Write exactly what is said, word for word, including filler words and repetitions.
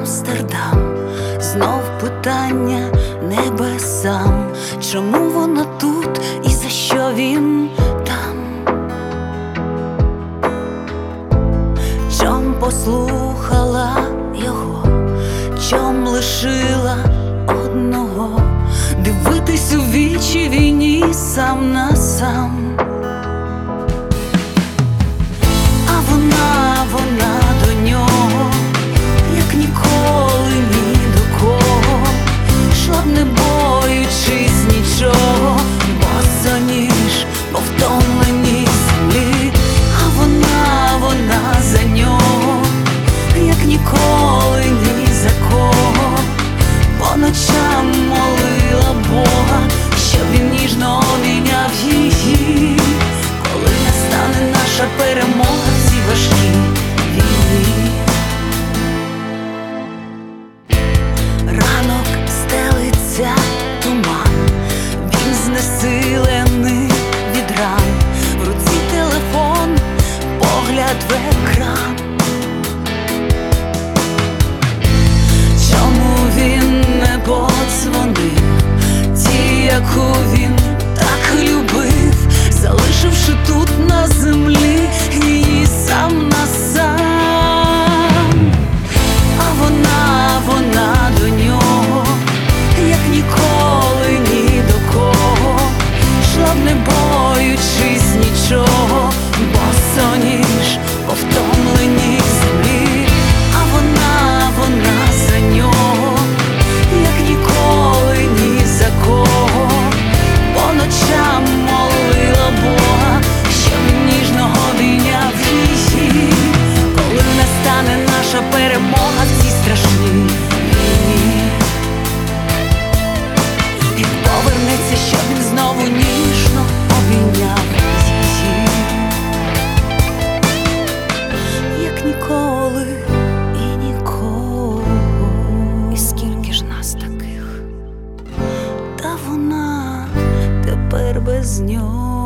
Амстердам, знов питання небесам. Чому вона тут і за що він там? Чом послухала його, чом лишила одного дивитись у вічі війні сам на сам. А вона, вона до нього, як ніколи ні до кого, йшла б не боючись нічого, босоніж по втомленій землі. А вона, вона за нього, як ніколи ні за кого, по ночам молила Бога, щоб він ніжно обійняв її, коли настане наша перемога в цій важкій війні. Ранок стелиться туман, він знесилений від ран, в руці телефон, погляд в екран. Чому він не подзвонив ті, яку він так любив, залишивши тут на землі її сам на сам? А вона, вона до нього, як ніколи ні до кого, йшла б не боючись нічого, босоніж по втомленій землі. А вона, вона за нього, як ніколи ні за кого, по ночам молила Бога, щоб він ніжно обійняв її, коли настане наша перемога в цій страшній війні. Він повернеться, щоб він знову ніжно обійняв її, як ніколи і нікого. І скільки ж нас таких, та вона тепер без нього.